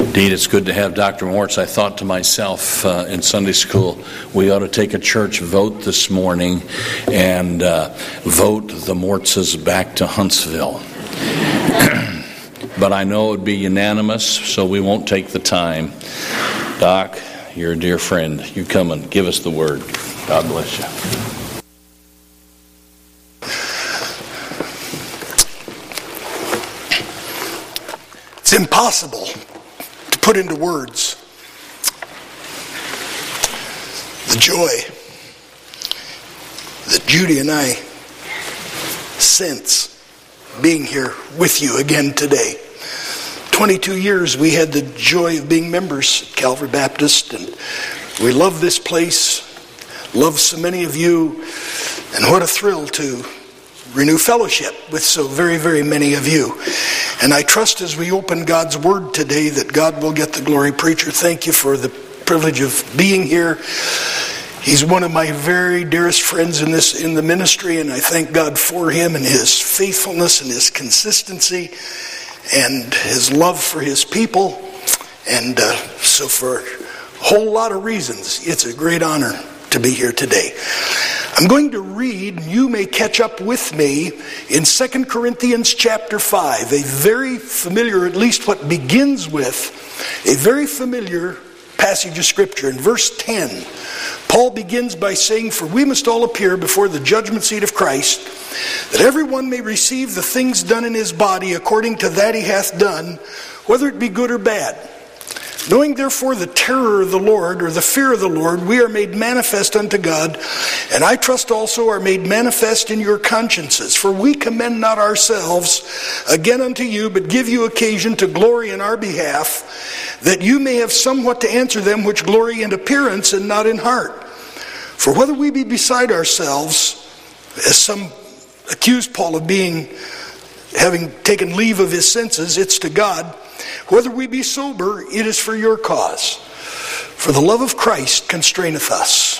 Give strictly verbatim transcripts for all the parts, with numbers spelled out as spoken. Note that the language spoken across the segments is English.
Indeed, it's good to have Doctor Mortz. I thought to myself uh, in Sunday school, we ought to take a church vote this morning and uh, vote the Mortzes back to Huntsville. But I know it would be unanimous, so we won't take the time. Doc, you're a dear friend. You come and give us the word. God bless you. It's impossible to put into words the joy that Judy and I sense being here with you again today. twenty-two years we had the joy of being members at Calvary Baptist, and we love this place, love so many of you, and what a thrill to renew fellowship with so very, very many of you. And I trust as we open God's Word today that God will get the glory. Preacher, thank you for the privilege of being here. He's one of my very dearest friends in this in the ministry, and I thank God for him and his faithfulness and his consistency and his love for his people. And uh, so for a whole lot of reasons, it's a great honor to be here today. I'm going to read, you may catch up with me, in Second Corinthians chapter five, a very familiar, at least what begins with, a very familiar passage of Scripture. In verse ten, Paul begins by saying, "For we must all appear before the judgment seat of Christ, that everyone may receive the things done in his body according to that he hath done, whether it be good or bad. Knowing therefore the terror of the Lord," or the fear of the Lord, "we are made manifest unto God, and I trust also are made manifest in your consciences. For we commend not ourselves again unto you, but give you occasion to glory in our behalf, that you may have somewhat to answer them which glory in appearance and not in heart. For whether we be beside ourselves," as some accuse Paul of being, having taken leave of his senses, it's to God, "whether we be sober, it is for your cause. For the love of Christ constraineth us.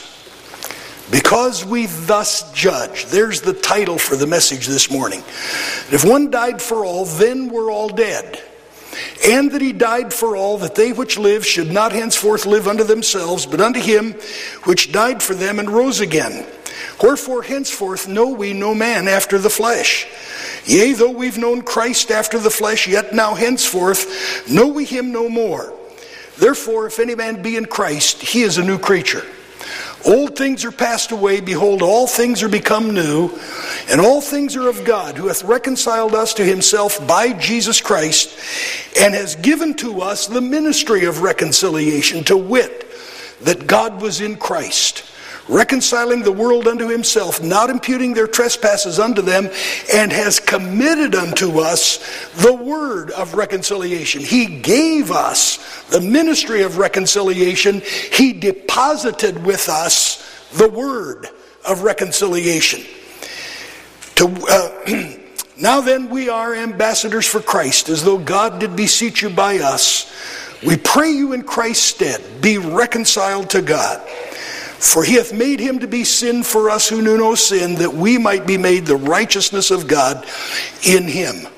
Because we thus judge," there's the title for the message this morning, "if one died for all, then we're all dead. And that he died for all, that they which live should not henceforth live unto themselves, but unto him which died for them and rose again. Wherefore henceforth know we no man after the flesh. Yea, though we've known Christ after the flesh, yet now henceforth know we him no more. Therefore, if any man be in Christ, he is a new creature. Old things are passed away, behold, all things are become new. And all things are of God, who hath reconciled us to himself by Jesus Christ, and has given to us the ministry of reconciliation, to wit, that God was in Christ, reconciling the world unto himself, not imputing their trespasses unto them, and has committed unto us the word of reconciliation." He gave us the ministry of reconciliation. He deposited with us the word of reconciliation. To, uh, now then we are ambassadors for Christ, as though God did beseech you by us. We pray you in Christ's stead, be reconciled to God. For he hath made him to be sin for us who knew no sin, that we might be made the righteousness of God in him.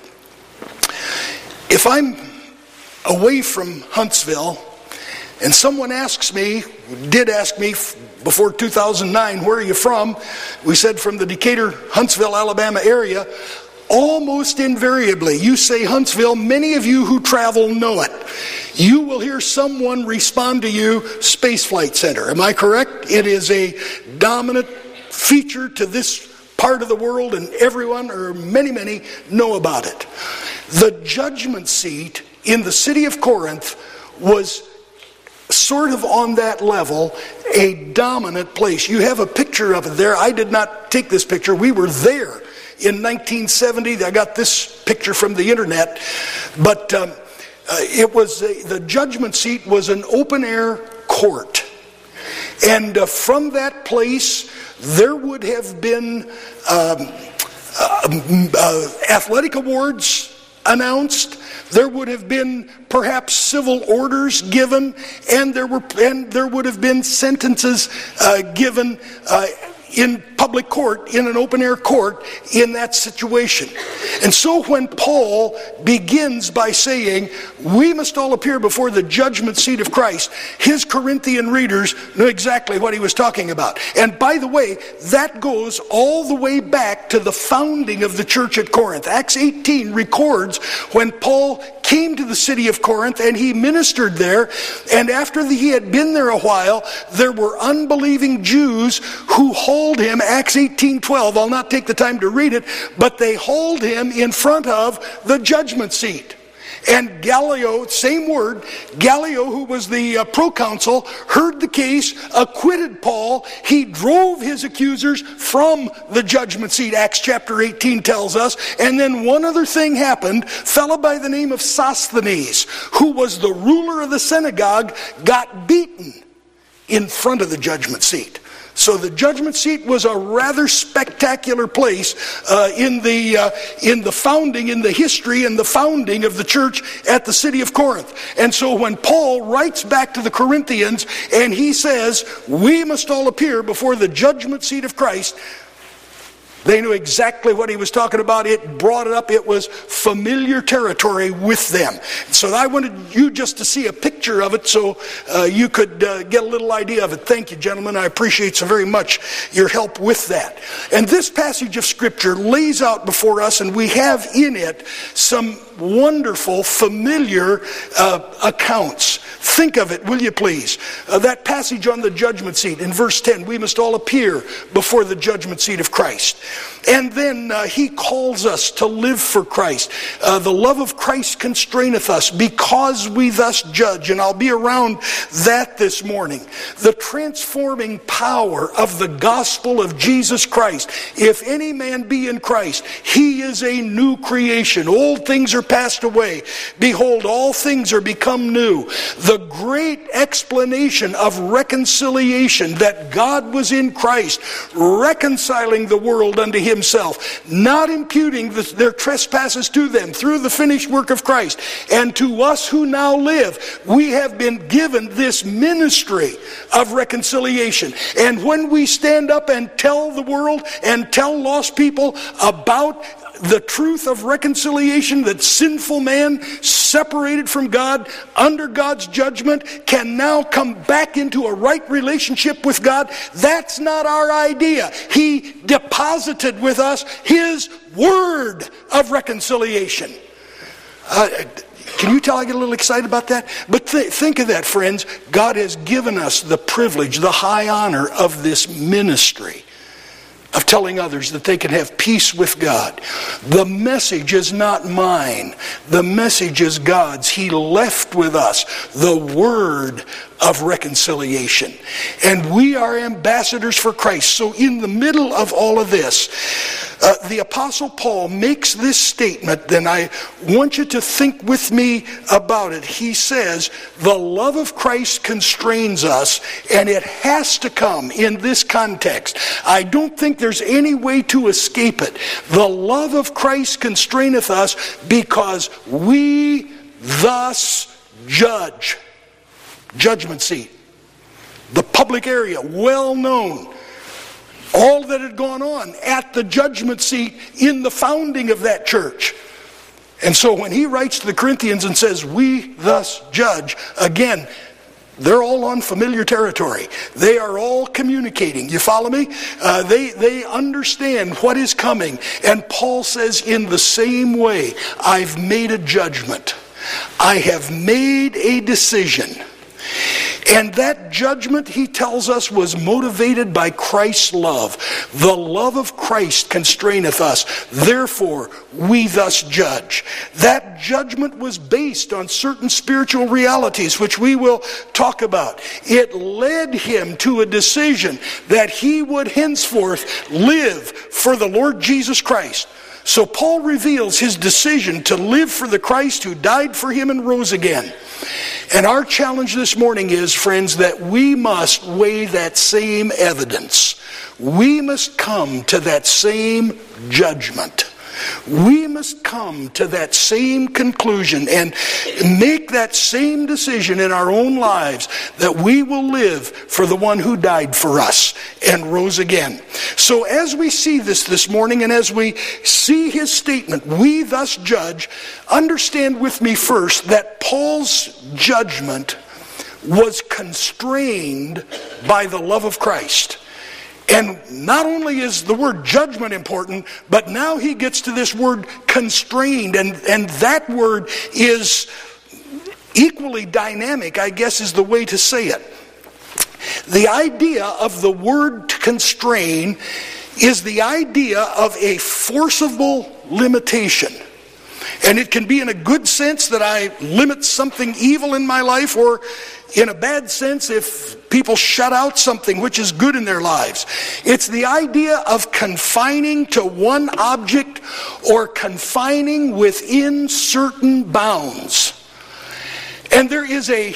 If I'm away from Huntsville, and someone asks me, did ask me before two thousand nine, "Where are you from?" We said from the Decatur, Huntsville, Alabama area. Almost invariably, you say Huntsville, many of you who travel know it. You will hear someone respond to you, Space Flight Center. Am I correct? It is a dominant feature to this part of the world, and everyone, or many, many, know about it. The judgment seat in the city of Corinth was sort of on that level, a dominant place. You have a picture of it there. I did not take this picture. We were there in nineteen seventy. I got this picture from the internet. But um, uh, it was a, the judgment seat was an open-air court. And uh, from that place, there would have been um, uh, uh, athletic awards announced. There would have been perhaps civil orders given, and there were and there would have been sentences uh, given uh, in public court, in an open-air court, in that situation. And so when Paul begins by saying, we must all appear before the judgment seat of Christ, his Corinthian readers knew exactly what he was talking about. And by the way, that goes all the way back to the founding of the church at Corinth. Acts eighteen records when Paul came to the city of Corinth and he ministered there, and after he had been there a while, there were unbelieving Jews who hauled him, Acts eighteen twelve, I'll not take the time to read it, but they hauled him in front of the judgment seat. And Gallio, same word, Gallio, who was the uh, proconsul, heard the case, acquitted Paul. He drove his accusers from the judgment seat, Acts chapter eighteen tells us. And then one other thing happened. A fellow by the name of Sosthenes, who was the ruler of the synagogue, got beaten in front of the judgment seat. So the judgment seat was a rather spectacular place uh, in the uh, in the founding, in the history and the founding of the church at the city of Corinth. And so when Paul writes back to the Corinthians and he says, we must all appear before the judgment seat of Christ, they knew exactly what he was talking about. It brought it up. It was familiar territory with them. So I wanted you just to see a picture of it so uh, you could uh, get a little idea of it. Thank you, gentlemen. I appreciate so very much your help with that. And this passage of Scripture lays out before us, and we have in it some wonderful, familiar uh, accounts. Think of it, will you please? Uh, that passage on the judgment seat in verse ten, we must all appear before the judgment seat of Christ. And then uh, he calls us to live for Christ. Uh, the love of Christ constraineth us because we thus judge. And I'll be around that this morning. The transforming power of the gospel of Jesus Christ. If any man be in Christ, he is a new creation. Old things are passed away. Behold, all things are become new. The great explanation of reconciliation, that God was in Christ, reconciling the world unto himself, not imputing the, their trespasses to them through the finished work of Christ. And to us who now live, we have been given this ministry of reconciliation. And when we stand up and tell the world and tell lost people about the truth of reconciliation, that sinful man separated from God under God's judgment can now come back into a right relationship with God, that's not our idea. He deposited with us his word of reconciliation. Uh, Can you tell I get a little excited about that? But th- think of that, friends. God has given us the privilege, the high honor of this ministry of telling others that they can have peace with God. The message is not mine. The message is God's. He left with us the word of reconciliation. And we are ambassadors for Christ. So in the middle of all of this, uh, the Apostle Paul makes this statement, and I want you to think with me about it. He says, the love of Christ constrains us, and it has to come in this context. I don't think there's any way to escape it. The love of Christ constraineth us because we thus judge. Judgment seat. The public area, well known. All that had gone on at the judgment seat in the founding of that church. And so when he writes to the Corinthians and says, we thus judge, again, they're all on familiar territory. They are all communicating. You follow me? Uh, they, they understand what is coming. And Paul says, in the same way, I've made a judgment. I have made a decision. And that judgment, he tells us, was motivated by Christ's love. The love of Christ constraineth us. Therefore, we thus judge. That judgment was based on certain spiritual realities, which we will talk about. It led him to a decision that he would henceforth live for the Lord Jesus Christ. So Paul reveals his decision to live for the Christ who died for him and rose again. And our challenge this morning is, friends, that we must weigh that same evidence. We must come to that same judgment. We must come to that same conclusion and make that same decision in our own lives, that we will live for the one who died for us and rose again. So as we see this this morning, and as we see his statement, we thus judge, understand with me first that Paul's judgment was constrained by the love of Christ. And not only is the word judgment important, but now he gets to this word constrained, and, and that word is equally dynamic, I guess is the way to say it. The idea of the word constrain is the idea of a forcible limitation. And it can be in a good sense that I limit something evil in my life, or in a bad sense if people shut out something which is good in their lives. It's the idea of confining to one object or confining within certain bounds. And there is a,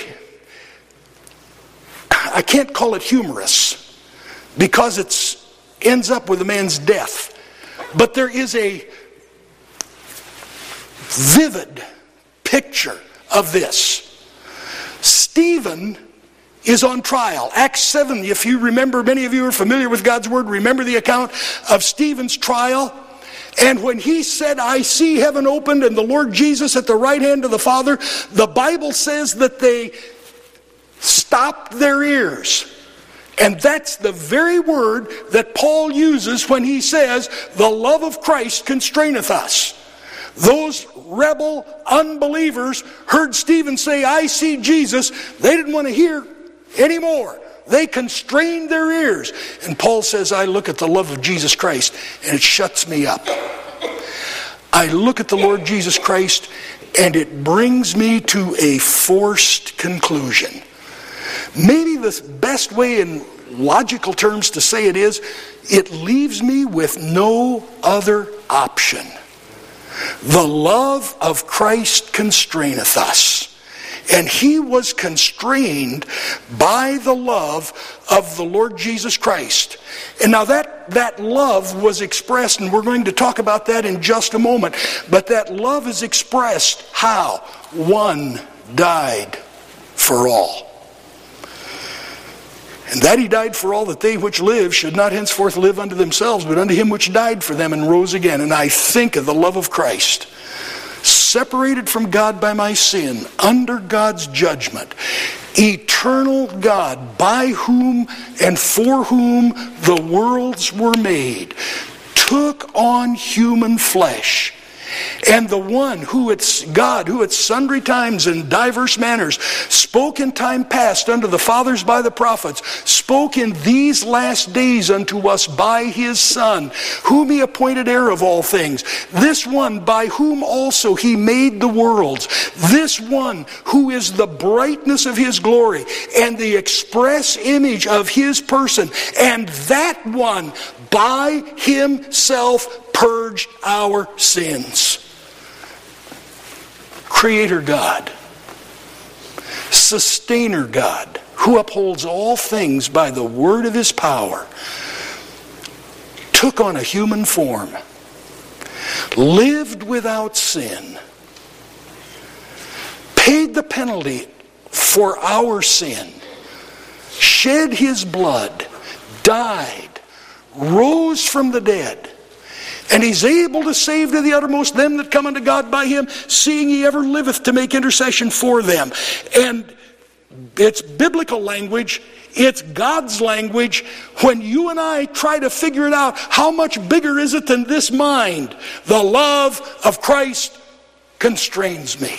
I can't call it humorous because it ends up with a man's death, but there is a vivid picture of this. Stephen is on trial. Acts seven, if you remember, many of you are familiar with God's Word, remember the account of Stephen's trial. And when he said, I see heaven opened and the Lord Jesus at the right hand of the Father, the Bible says that they stopped their ears. And that's the very word that Paul uses when he says, the love of Christ constraineth us. Those rebel unbelievers heard Stephen say, I see Jesus. They didn't want to hear anymore. They constrained their ears. And Paul says, I look at the love of Jesus Christ and it shuts me up. I look at the Lord Jesus Christ and it brings me to a forced conclusion. Maybe the best way in logical terms to say it is, it leaves me with no other option. The love of Christ constraineth us. And he was constrained by the love of the Lord Jesus Christ. And now that, that love was expressed, and we're going to talk about that in just a moment, but that love is expressed how? One died for all. And that he died for all, that they which live should not henceforth live unto themselves, but unto him which died for them and rose again. And I think of the love of Christ, separated from God by my sin, under God's judgment, eternal God, by whom and for whom the worlds were made, took on human flesh. And the one who at God, who at sundry times and diverse manners spoke in time past unto the fathers by the prophets, spoke in these last days unto us by his Son, whom he appointed heir of all things. This one by whom also he made the worlds. This one who is the brightness of his glory and the express image of his person. And that one by himself purged our sins. Creator God, Sustainer God, who upholds all things by the word of his power, took on a human form, lived without sin, paid the penalty for our sin, shed his blood, died, rose from the dead, and he's able to save to the uttermost them that come unto God by him, seeing he ever liveth to make intercession for them. And it's biblical language, it's God's language. When you and I try to figure it out, how much bigger is it than this mind? The love of Christ constrains me.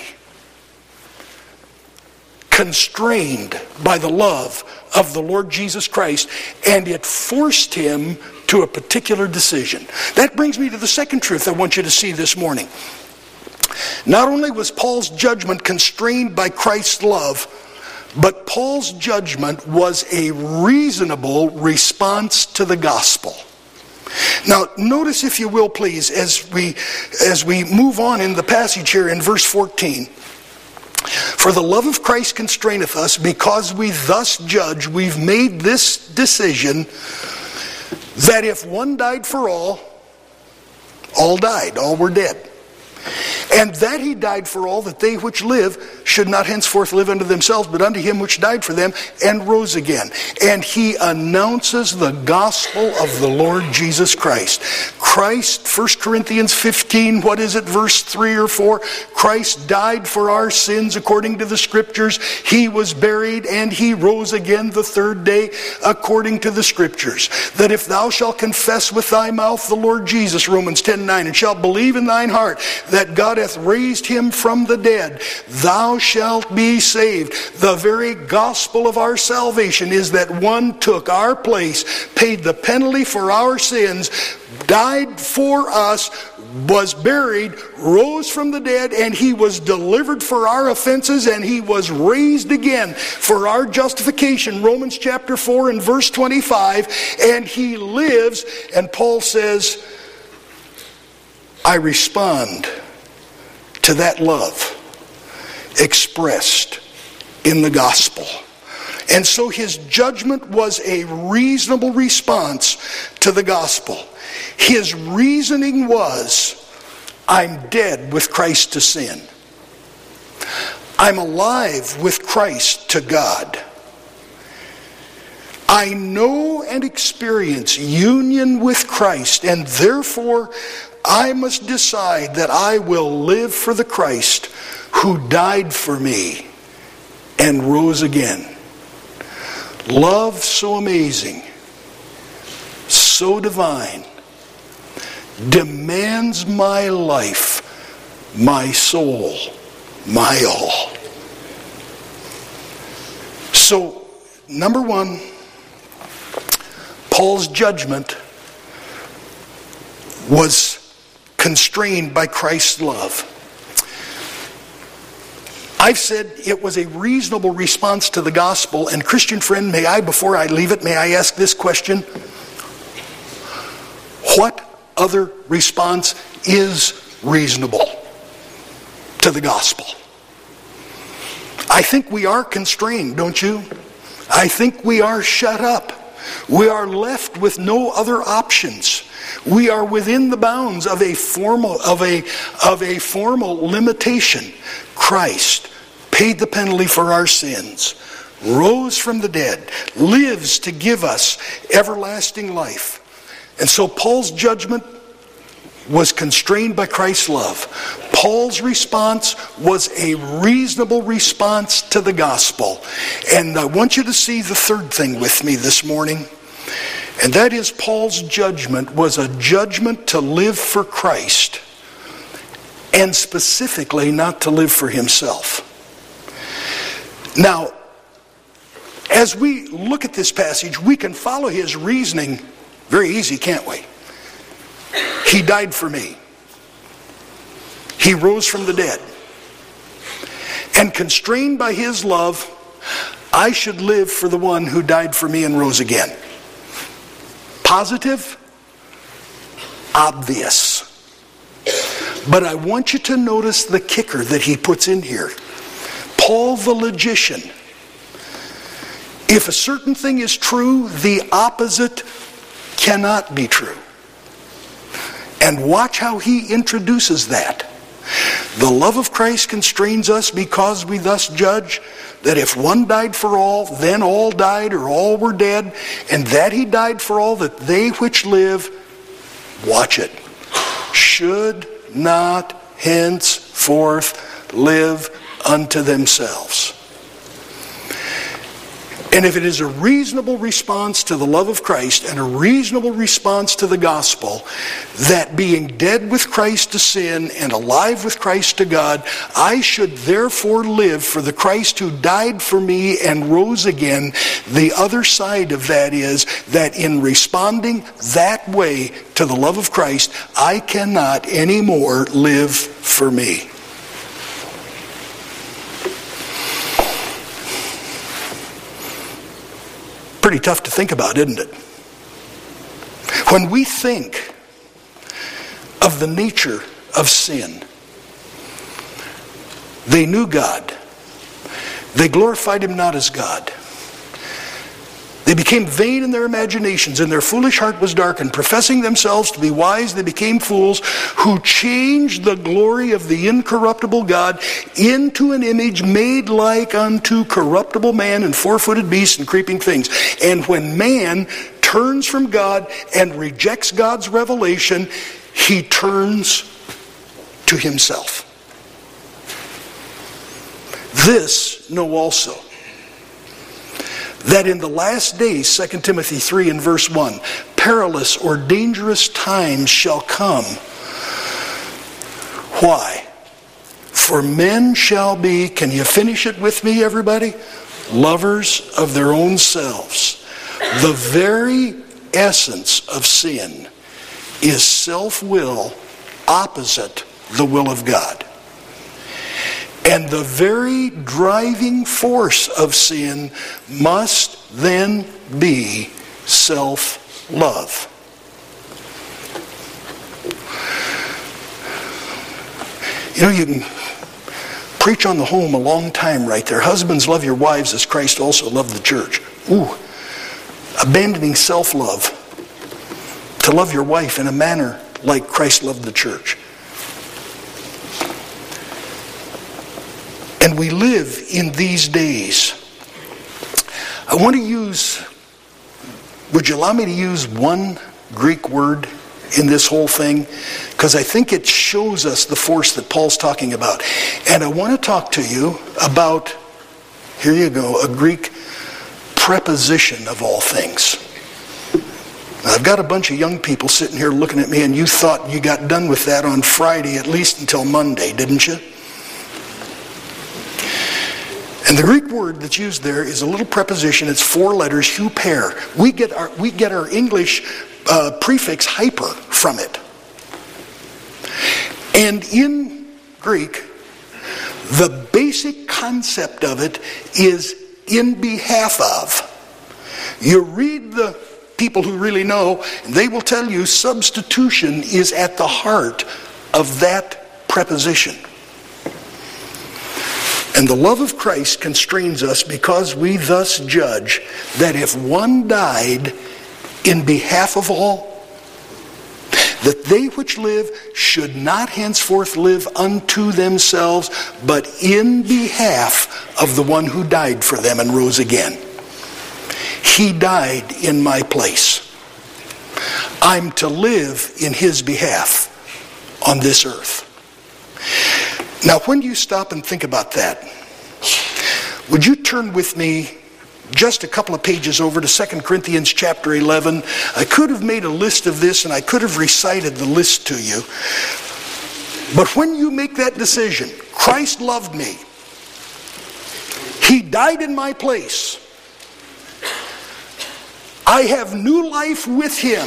Constrained by the love of the Lord Jesus Christ, and it forced him to a particular decision. That brings me to the second truth I want you to see this morning. Not only was Paul's judgment constrained by Christ's love, but Paul's judgment was a reasonable response to the gospel. Now, notice, if you will, please, as we as we move on in the passage here in verse fourteen. For the love of Christ constraineth us, because we thus judge, we've made this decision, that if one died for all, all died, all were dead. And that he died for all, that they which live should not henceforth live unto themselves, but unto him which died for them and rose again. And he announces the gospel of the Lord Jesus Christ. Christ, First Corinthians fifteen, what is it, verse three or four? Christ died for our sins according to the Scriptures. He was buried and he rose again the third day according to the Scriptures. That if thou shalt confess with thy mouth the Lord Jesus, Romans ten nine, and shalt believe in thine heart that God hath raised him from the dead, thou shalt be saved. The very gospel of our salvation is that one took our place, paid the penalty for our sins, died for us, was buried, rose from the dead, and he was delivered for our offenses, and he was raised again for our justification. Romans chapter four and verse twenty-five, and he lives, and Paul says, I respond to that love expressed in the gospel. And so his judgment was a reasonable response to the gospel. His reasoning was, I'm dead with Christ to sin. I'm alive with Christ to God. I know and experience union with Christ, and therefore I must decide that I will live for the Christ who died for me and rose again. Love so amazing, so divine, demands my life, my soul, my all. So, number one, Paul's judgment was constrained by Christ's love. I've said it was a reasonable response to the gospel, and Christian friend, may I, before I leave it, may I ask this question? What other response is reasonable to the gospel? I think we are constrained, don't you? I think we are shut up. We are left with no other options. We are within the bounds of a formal of a of a formal limitation. Christ paid the penalty for our sins, rose from the dead, lives to give us everlasting life. And so Paul's judgment was constrained by Christ's love. Paul's response was a reasonable response to the gospel. And I want you to see the third thing with me this morning. And that is, Paul's judgment was a judgment to live for Christ, and specifically not to live for himself. Now, as we look at this passage, we can follow his reasoning very easy, can't we? He died for me. He rose from the dead. And constrained by his love, I should live for the one who died for me and rose again. Positive? Obvious. But I want you to notice the kicker that he puts in here. Paul the logician. If a certain thing is true, the opposite cannot be true. And watch how he introduces that. The love of Christ constrains us because we thus judge that if one died for all, then all died or all were dead, and that he died for all, that they which live, watch it, should not henceforth live unto themselves. And if it is a reasonable response to the love of Christ and a reasonable response to the gospel, that being dead with Christ to sin and alive with Christ to God, I should therefore live for the Christ who died for me and rose again, the other side of that is that in responding that way to the love of Christ, I cannot anymore live for me. Pretty tough to think about, isn't it? When we think of the nature of sin, they knew God. They glorified him not as God. They became vain in their imaginations, and their foolish heart was darkened. Professing themselves to be wise, they became fools, who changed the glory of the incorruptible God into an image made like unto corruptible man and four-footed beasts and creeping things. And when man turns from God and rejects God's revelation, he turns to himself. This know also, that in the last days, Second Timothy three and verse one, perilous or dangerous times shall come. Why? For men shall be, can you finish it with me, everybody? Lovers of their own selves. The very essence of sin is self-will opposite the will of God. And the very driving force of sin must then be self-love. You know, you can preach on the home a long time right there. Husbands, love your wives as Christ also loved the church. Ooh, abandoning self-love to love your wife in a manner like Christ loved the church. And we live in these days. I want to use, would you allow me to use one Greek word in this whole thing? Because I think it shows us the force that Paul's talking about. And I want to talk to you about, here you go, a Greek preposition of all things. Now, I've got a bunch of young people sitting here looking at me, and you thought you got done with that on Friday, at least until Monday, didn't you? And the Greek word that's used there is a little preposition. It's four letters, huper. We get our we get our English uh, prefix hyper from it. And in Greek, the basic concept of it is in behalf of. You read the people who really know, and they will tell you substitution is at the heart of that preposition. And the love of Christ constrains us, because we thus judge that if one died in behalf of all, that they which live should not henceforth live unto themselves, but in behalf of the one who died for them and rose again. He died in my place. I'm to live in his behalf on this earth. Now, when you stop and think about that, would you turn with me just a couple of pages over to Second Corinthians chapter eleven. I could have made a list of this, and I could have recited the list to you. But when you make that decision, Christ loved me. He died in my place. I have new life with him.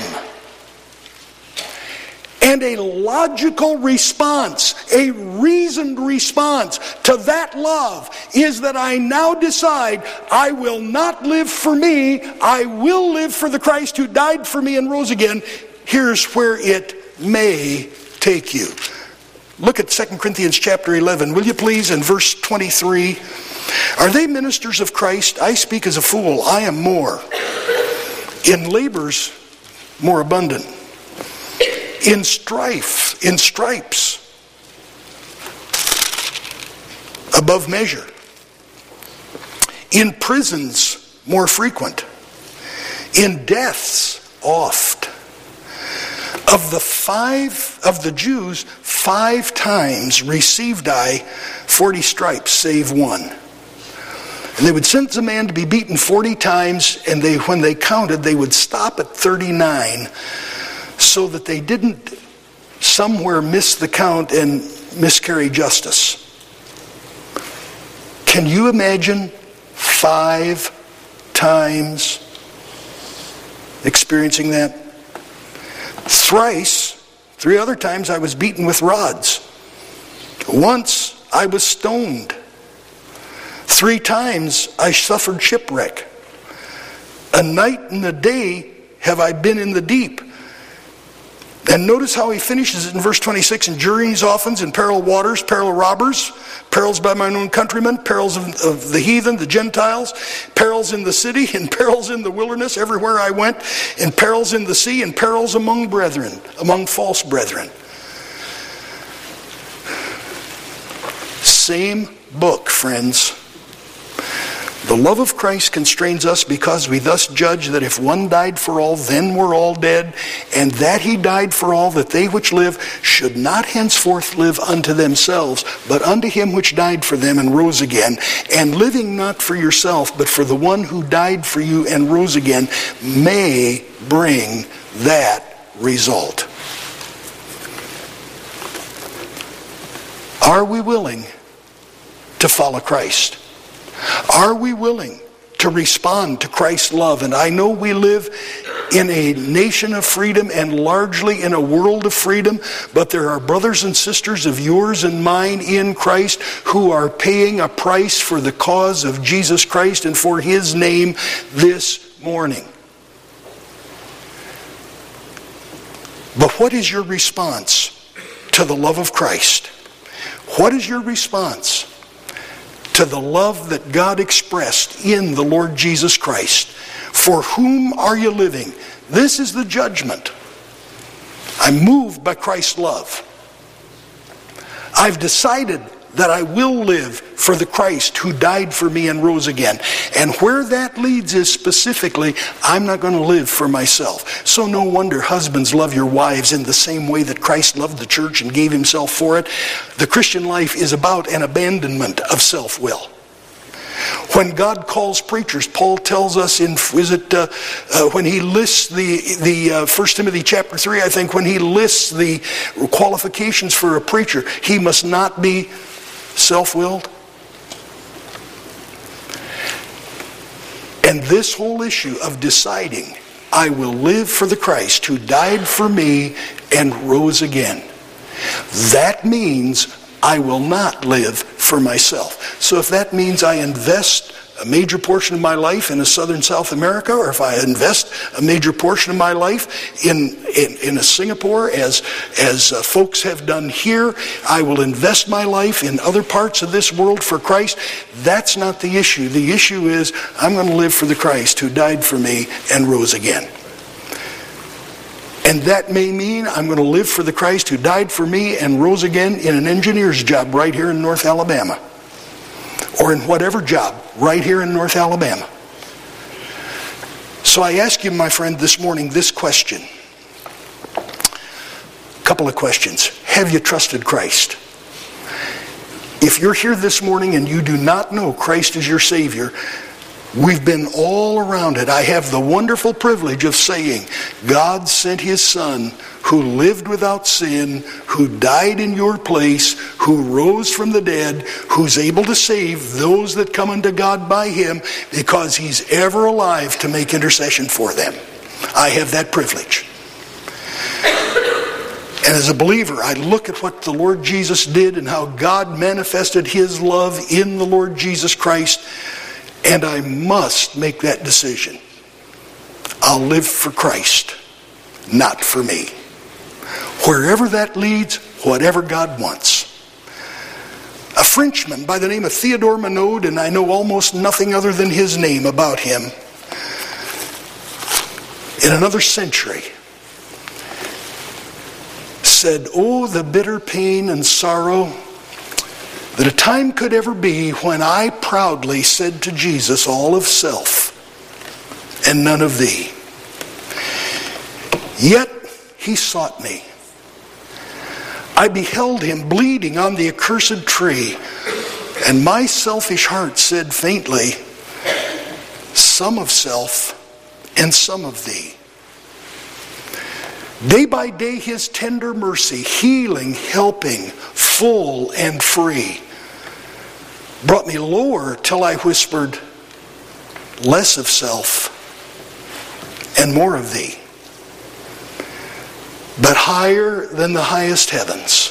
And a logical response, a reasoned response to that love is that I now decide I will not live for me, I will live for the Christ who died for me and rose again. Here's where it may take you. Look at Second Corinthians chapter eleven, will you please, in verse twenty-three. Are they ministers of Christ? I speak as a fool, I am more. In labors more abundant. In strife, in stripes, above measure. In prisons, more frequent. In deaths, oft. Of the five, of the Jews, five times received I forty stripes, save one. And they would sentence a man to be beaten forty times, and they, when they counted, they would stop at thirty-nine, so that they didn't somewhere miss the count and miscarry justice. Can you imagine five times experiencing that? Thrice, three other times I was beaten with rods. Once I was stoned. Three times I suffered shipwreck. A night and a day have I been in the deep. And notice how he finishes it in verse twenty-six. In journeys often, in peril waters, peril of robbers, perils by mine own countrymen, perils of, of the heathen, the Gentiles, perils in the city, and perils in the wilderness, everywhere I went, and perils in the sea, and perils among brethren, among false brethren. Same book, friends. The love of Christ constrains us because we thus judge that if one died for all, then we're all dead, and that he died for all, that they which live should not henceforth live unto themselves, but unto him which died for them and rose again. And living not for yourself, but for the one who died for you and rose again, may bring that result. Are we willing to follow Christ? Are we willing to respond to Christ's love? And I know we live in a nation of freedom and largely in a world of freedom, but there are brothers and sisters of yours and mine in Christ who are paying a price for the cause of Jesus Christ and for his name this morning. But what is your response to the love of Christ? What is your response to the love that God expressed in the Lord Jesus Christ? For whom are you living? This is the judgment. I'm moved by Christ's love. I've decided that I will live for the Christ who died for me and rose again. And where that leads is specifically, I'm not going to live for myself. So no wonder husbands love your wives in the same way that Christ loved the church and gave himself for it. The Christian life is about an abandonment of self-will. When God calls preachers, Paul tells us in, is it uh, uh, when he lists the, the uh, First Timothy chapter three, I think, when he lists the qualifications for a preacher, he must not be self-willed. And this whole issue of deciding, I will live for the Christ who died for me and rose again, that means I will not live for myself. So if that means I invest a major portion of my life in a southern South America, or if I invest a major portion of my life in in, in a Singapore, as as uh, folks have done here, I will invest my life in other parts of this world for Christ. That's not the issue. The issue is I'm going to live for the Christ who died for me and rose again. And that may mean I'm going to live for the Christ who died for me and rose again in an engineer's job right here in North Alabama. Or in whatever job right here in North Alabama. So I ask you, my friend, this morning this question. A couple of questions. Have you trusted Christ? If you're here this morning and you do not know Christ as your Savior, we've been all around it. I have the wonderful privilege of saying, God sent his Son who lived without sin, who died in your place, who rose from the dead, who's able to save those that come unto God by him because he's ever alive to make intercession for them. I have that privilege. And as a believer, I look at what the Lord Jesus did and how God manifested his love in the Lord Jesus Christ. And I must make that decision. I'll live for Christ, not for me. Wherever that leads, whatever God wants. A Frenchman by the name of Theodore Monod, and I know almost nothing other than his name about him, in another century, said, "Oh, the bitter pain and sorrow that a time could ever be when I proudly said to Jesus, all of self and none of thee. Yet he sought me. I beheld him bleeding on the accursed tree, and my selfish heart said faintly, some of self and some of thee. Day by day his tender mercy, healing, helping, full and free, brought me lower till I whispered, less of self and more of thee. But higher than the highest heavens,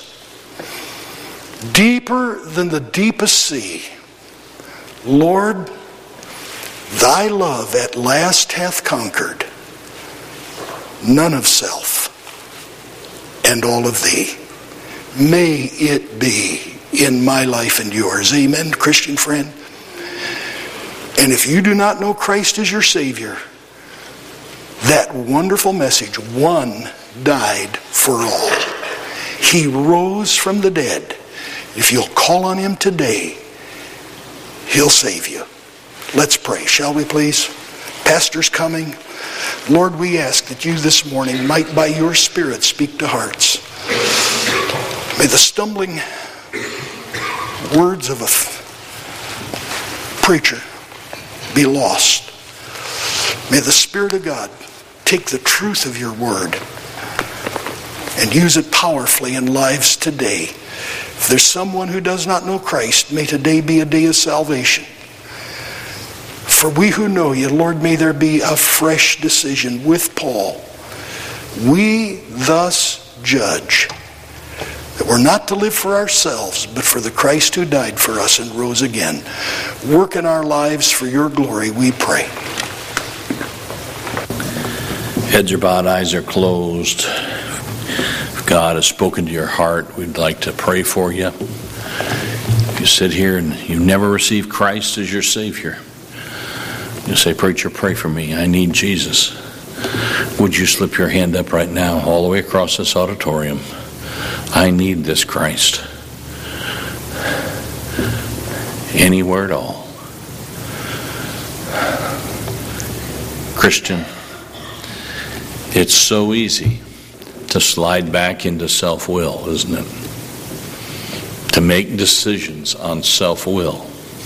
deeper than the deepest sea, Lord, thy love at last hath conquered none of self and all of thee. May it be in my life and yours. Amen, Christian friend. And if you do not know Christ as your Savior, that wonderful message, one died for all. He rose from the dead. If you'll call on him today, he'll save you. Let's pray, shall we please? Pastor's coming. Lord, we ask that you this morning might by your Spirit speak to hearts. May the stumbling words of a preacher be lost. May the Spirit of God take the truth of your word and use it powerfully in lives today. If there's someone who does not know Christ, may today be a day of salvation. For we who know you, Lord, may there be a fresh decision with Paul. We thus judge that we're not to live for ourselves, but for the Christ who died for us and rose again. Work in our lives for your glory, we pray. Heads are bowed, eyes are closed. If God has spoken to your heart, we'd like to pray for you. If you sit here and you've never received Christ as your Savior, you say, preacher, pray for me. I need Jesus. Would you slip your hand up right now all the way across this auditorium? I need this Christ. Anywhere at all. Christian, it's so easy to slide back into self-will, isn't it? To make decisions on self-will.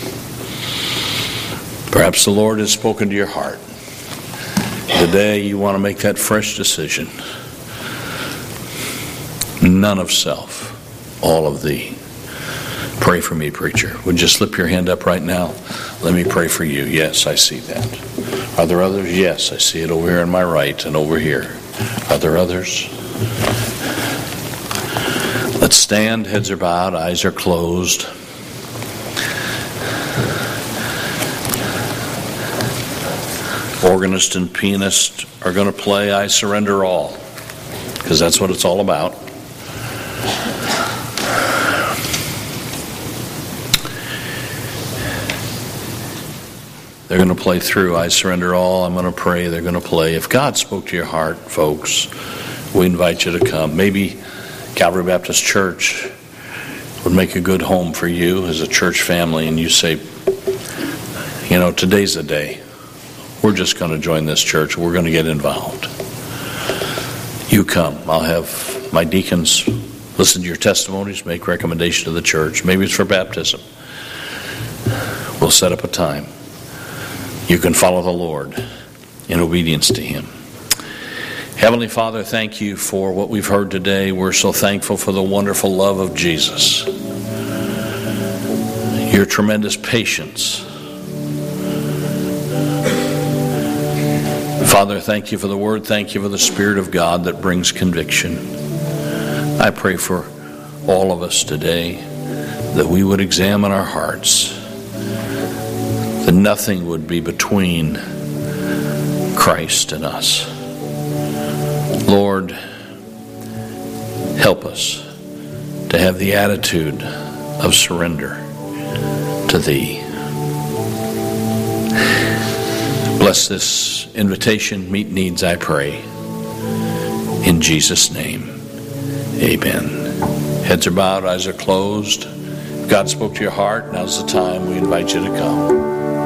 Perhaps the Lord has spoken to your heart. Today you want to make that fresh decision. None of self, all of thee. Pray for me, preacher. Would you slip your hand up right now? Let me pray for you. Yes, I see that. Are there others? Yes, I see it over here on my right and over here. Are there others? Let's stand. Heads are bowed. Eyes are closed. Organist and pianist are going to play I Surrender All, because that's what it's all about. They're going to play through I Surrender All. I'm going to pray. They're going to play. If God spoke to your heart, folks, we invite you to come. Maybe Calvary Baptist Church would make a good home for you as a church family, and you say, you know, today's the day. We're just going to join this church. We're going to get involved. You come. I'll have my deacons listen to your testimonies, make recommendation to the church. Maybe it's for baptism. We'll set up a time. You can follow the Lord in obedience to him. Heavenly Father, thank you for what we've heard today. We're so thankful for the wonderful love of Jesus, your tremendous patience. Father, thank you for the word. Thank you for the Spirit of God that brings conviction. I pray for all of us today that we would examine our hearts, that nothing would be between Christ and us. Lord, help us to have the attitude of surrender to Thee. Bless this invitation, meet needs, I pray. In Jesus' name, amen. Heads are bowed, eyes are closed. If God spoke to your heart, now's the time we invite you to come.